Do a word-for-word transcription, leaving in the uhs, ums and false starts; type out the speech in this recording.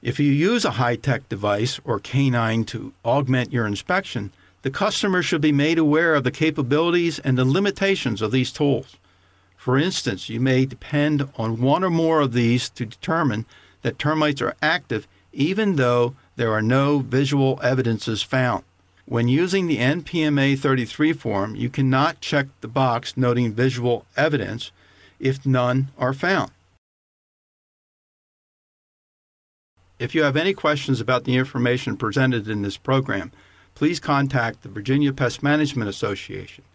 If you use a high-tech device or canine to augment your inspection, the customer should be made aware of the capabilities and the limitations of these tools. For instance, you may depend on one or more of these to determine that termites are active even though there are no visual evidences found. When using the N P M A thirty-three form, you cannot check the box noting visual evidence if none are found. If you have any questions about the information presented in this program, please contact the Virginia Pest Management Association.